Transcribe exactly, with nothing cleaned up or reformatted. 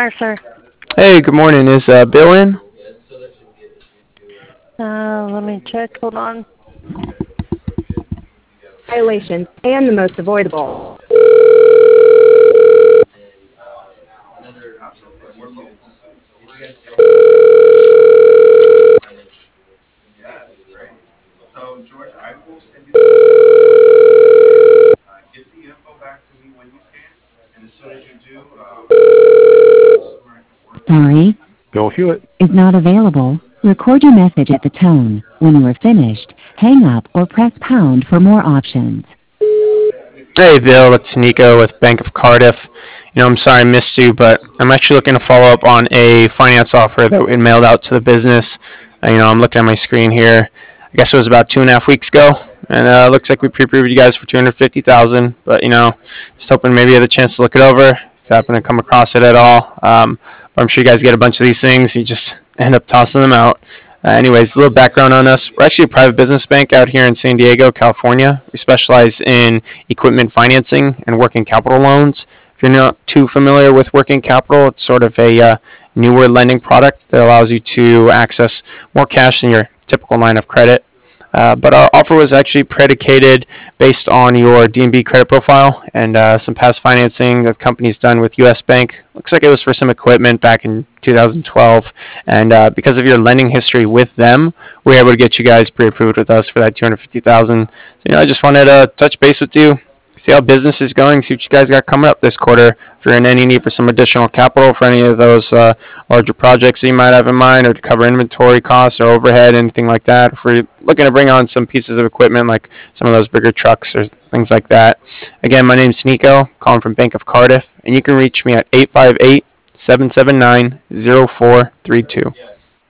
Mercer. Hey, good morning. Is uh, Bill in? Uh, let me check. Hold on. Violations and the most avoidable. Sorry, Bill Hewitt. is not available. Record your message at the tone. When you are finished, hang up or press pound for more options. Hey, Bill. It's Nico with Bank of Cardiff. You know, I'm sorry I missed you, but I'm actually looking to follow up on a finance offer that we mailed out to the business. Uh, you know, I'm looking at my screen here. I guess it was about two and a half weeks ago, and uh, looks like we pre-approved you guys for two hundred fifty thousand dollars. But you know, just hoping maybe you had a chance to look it over. If you happen to come across it at all, um, but I'm sure you guys get a bunch of these things. You just end up tossing them out. Uh, anyways, a little background on us. We're actually a private business bank out here in San Diego, California. We specialize in equipment financing and working capital loans. If you're not too familiar with working capital, it's sort of a uh, newer lending product that allows you to access more cash than your typical line of credit. Uh, but our offer was actually predicated based on your D and B credit profile and uh, some past financing that the company's done with U S Bank. Looks like it was for some equipment back in two thousand twelve. And uh, because of your lending history with them, we were able to get you guys pre-approved with us for that two hundred fifty thousand dollars. So, you know, I just wanted to touch base with you, see how business is going, see what you guys got coming up this quarter. If you're in any need for some additional capital for any of those uh, larger projects that you might have in mind, or to cover inventory costs or overhead, anything like that. If we're looking to bring on some pieces of equipment like some of those bigger trucks or things like that. Again, my name's Nico, calling from Bank of Cardiff, and you can reach me at eight five eight, seven seven nine, zero four three two.